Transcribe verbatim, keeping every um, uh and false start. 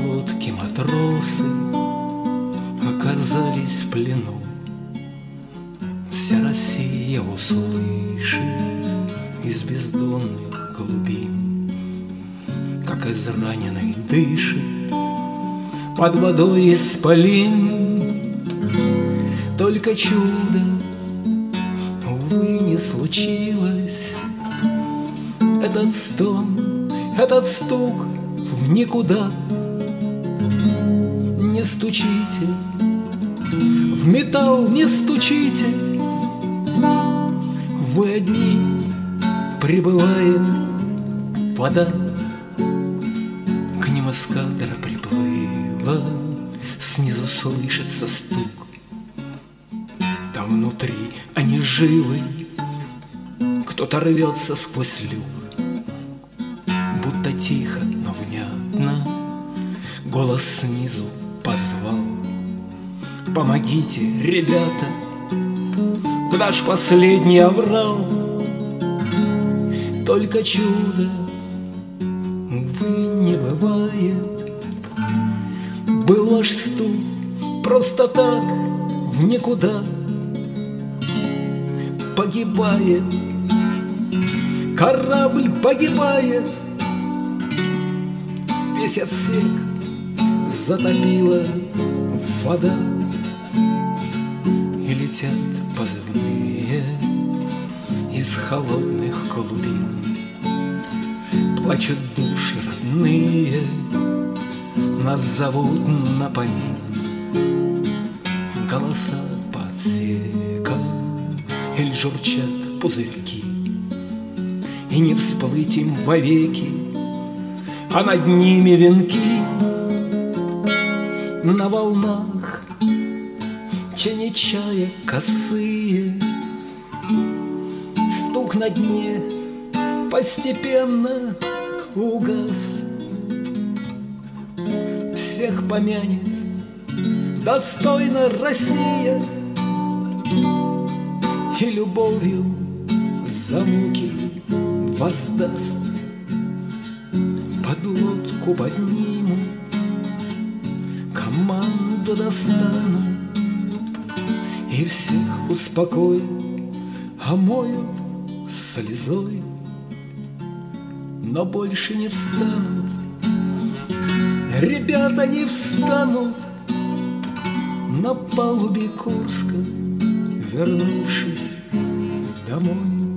лодке матросы оказались в плену. Вся Россия услышит из бездонных глубин, как израненный дышит под водой исполин. Только чудо, увы, не случилось. Этот стон, этот стук в никуда. Не стучите, в металл не стучите. Вы одни, прибывает вода. К ним эскадра приплыла, снизу слышится стук. Да внутри они живы, кто-то рвется сквозь люк. Будто тихо, но внятно голос снизу позвал: помогите, ребята, в наш последний оврал. Только чудо, увы, не бывает. Был ваш стук просто так в никуда. Погибает, корабль погибает. Весь отсек затопила вода. И летят позывные из холодных глубин. Плачут души родные, нас зовут на помин. Голоса по отсекам или журчат пузырьки. И не всплыть им вовеки, а над ними венки. На волнах тени чая косые. Стук на дне постепенно угас. Всех помянет достойно Россия и любовью за муки воздаст. Под лодку подниму, команду достану и всех успокою, омоют слезой. Но больше не встанут, ребята не встанут на палубе Курска, вернувшись домой.